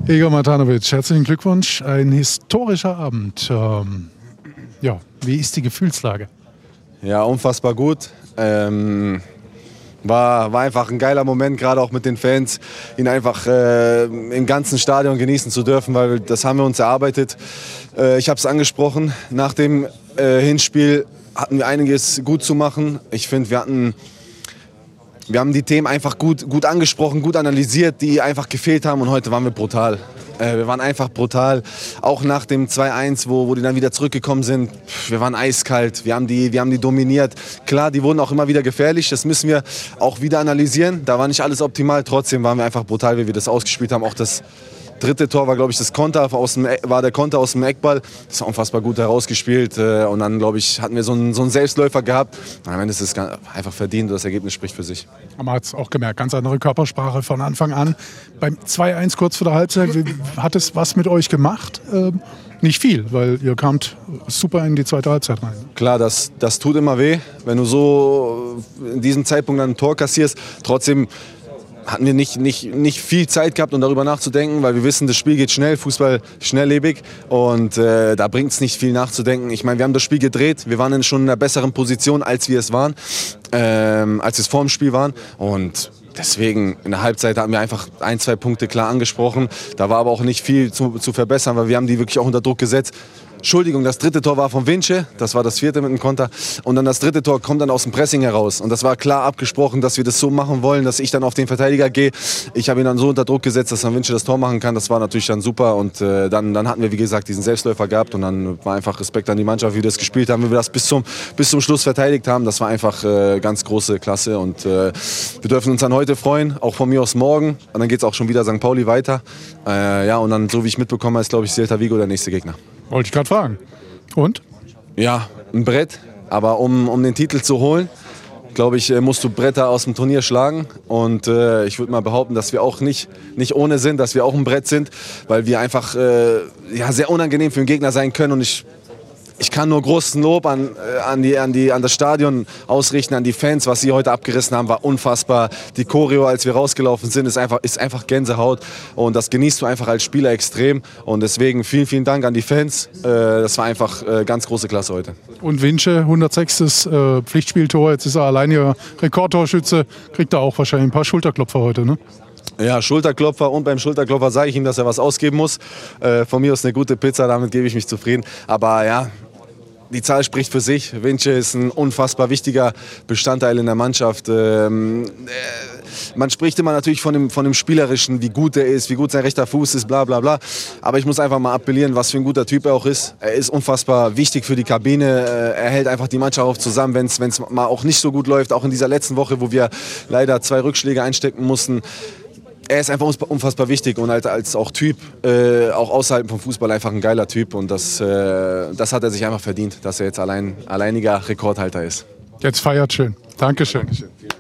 Egor Matanovic, herzlichen Glückwunsch. Ein historischer Abend. Wie ist die Gefühlslage? Ja, unfassbar gut. War einfach ein geiler Moment, gerade auch mit den Fans, ihn einfach im ganzen Stadion genießen zu dürfen, weil das haben wir uns erarbeitet. Ich habe es angesprochen, nach dem Hinspiel hatten wir einiges gut zu machen. Ich finde, wir haben die Themen einfach gut angesprochen, gut analysiert, die einfach gefehlt haben, und heute waren wir brutal. Wir waren einfach brutal, auch nach dem 2-1, wo die dann wieder zurückgekommen sind. Wir waren eiskalt, wir haben die dominiert. Klar, die wurden auch immer wieder gefährlich, das müssen wir auch wieder analysieren. Da war nicht alles optimal, trotzdem waren wir einfach brutal, wie wir das ausgespielt haben. Auch das dritte Tor war, glaube ich, der Konter aus dem Eckball. Das war unfassbar gut herausgespielt. Und dann, glaube ich, hatten wir so einen Selbstläufer gehabt. Und am Ende ist es einfach verdient. Das Ergebnis spricht für sich. Man hat es auch gemerkt, ganz andere Körpersprache von Anfang an. Beim 2-1 kurz vor der Halbzeit, hat es was mit euch gemacht? Nicht viel, weil ihr kamt super in die zweite Halbzeit rein. Klar, das tut immer weh, wenn du so in diesem Zeitpunkt dann ein Tor kassierst. Trotzdem hatten wir nicht viel Zeit gehabt, um darüber nachzudenken, weil wir wissen, das Spiel geht schnell, Fußball schnelllebig, und da bringt es nicht viel nachzudenken. Ich meine, wir haben das Spiel gedreht, wir waren schon in einer besseren Position, als wir es waren, als es vor dem Spiel waren, und deswegen in der Halbzeit haben wir einfach 1-2 Punkte klar angesprochen. Da war aber auch nicht viel zu verbessern, weil wir haben die wirklich auch unter Druck gesetzt. Entschuldigung, das dritte Tor war von Vince, das war das vierte mit dem Konter, und dann das dritte Tor kommt dann aus dem Pressing heraus, und das war klar abgesprochen, dass wir das so machen wollen, dass ich dann auf den Verteidiger gehe. Ich habe ihn dann so unter Druck gesetzt, dass dann Vince das Tor machen kann. Das war natürlich dann super, und dann hatten wir, wie gesagt, diesen Selbstläufer gehabt, und dann war einfach Respekt an die Mannschaft, wie wir das gespielt haben, wie wir das bis zum Schluss verteidigt haben. Das war einfach ganz große Klasse, und wir dürfen uns dann heute freuen, auch von mir aus morgen, und dann geht es auch schon wieder St. Pauli weiter. Und dann, so wie ich mitbekommen habe, ist, glaube ich, Celta Vigo der nächste Gegner. Wollte ich gerade fragen. Und? Ja, ein Brett. Aber um den Titel zu holen, glaube ich, musst du Bretter aus dem Turnier schlagen. Und ich würde mal behaupten, dass wir auch nicht ohne sind, dass wir auch ein Brett sind, weil wir einfach sehr unangenehm für den Gegner sein können. Und ich kann nur großen Lob an das Stadion ausrichten, an die Fans. Was sie heute abgerissen haben, war unfassbar. Die Choreo, als wir rausgelaufen sind, ist einfach Gänsehaut. Und das genießt du einfach als Spieler extrem. Und deswegen vielen, vielen Dank an die Fans. Das war einfach ganz große Klasse heute. Und Vince, 106. Pflichtspieltor. Jetzt ist er alleiniger Rekordtorschütze. Kriegt er auch wahrscheinlich ein paar Schulterklopfer heute, ne? Ja, Schulterklopfer, und beim Schulterklopfer sage ich ihm, dass er was ausgeben muss. Von mir aus eine gute Pizza, damit gebe ich mich zufrieden. Aber ja, die Zahl spricht für sich. Vince ist ein unfassbar wichtiger Bestandteil in der Mannschaft. Man spricht immer natürlich von dem Spielerischen, wie gut er ist, wie gut sein rechter Fuß ist, bla bla bla. Aber ich muss einfach mal appellieren, was für ein guter Typ er auch ist. Er ist unfassbar wichtig für die Kabine. Er hält einfach die Mannschaft auch zusammen, wenn es mal auch nicht so gut läuft. Auch in dieser letzten Woche, wo wir leider 2 Rückschläge einstecken mussten. Er ist einfach unfassbar wichtig, und als auch Typ, auch außerhalb vom Fußball, einfach ein geiler Typ. Und das hat er sich einfach verdient, dass er jetzt alleiniger Rekordhalter ist. Jetzt feiert schön. Dankeschön.